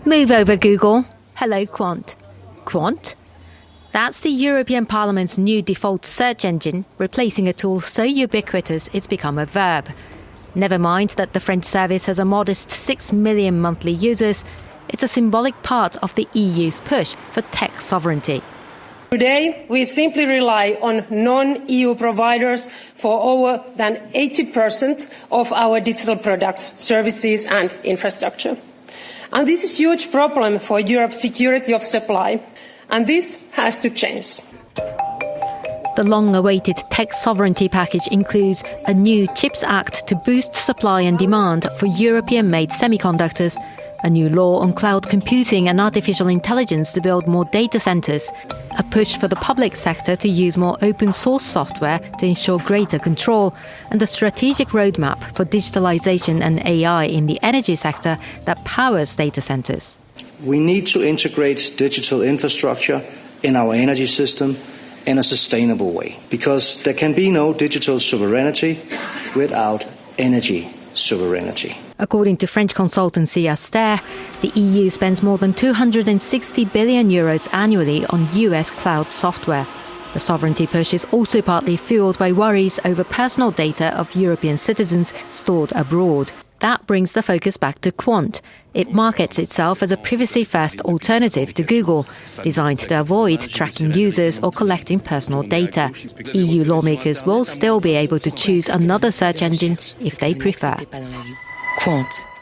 Move over, Google. Hello, Quant. Quant? That's the European Parliament's new default search engine, replacing a tool so ubiquitous it's become a verb. Never mind that the French service has a modest 6 million monthly users, it's a symbolic part of the EU's push for tech sovereignty. Today, we simply rely on non-EU providers for over than 80% of our digital products, services and infrastructure. And this is a huge problem for Europe's security of supply. And this has to change. The long-awaited tech sovereignty package includes a new CHIPS Act to boost supply and demand for European-made semiconductors, a new law on cloud computing and artificial intelligence to build more data centres, a push for the public sector to use more open-source software to ensure greater control, and a strategic roadmap for digitalisation and AI in the energy sector that powers data centres. We need to integrate digital infrastructure in our energy system in a sustainable way, because there can be no digital sovereignty without energy sovereignty. According to French consultancy Aster, the EU spends more than €260 billion annually on US cloud software. The sovereignty push is also partly fueled by worries over personal data of European citizens stored abroad. That brings the focus back to Quant. It markets itself as a privacy-first alternative to Google, designed to avoid tracking users or collecting personal data. EU lawmakers will still be able to choose another search engine if they prefer. Quant.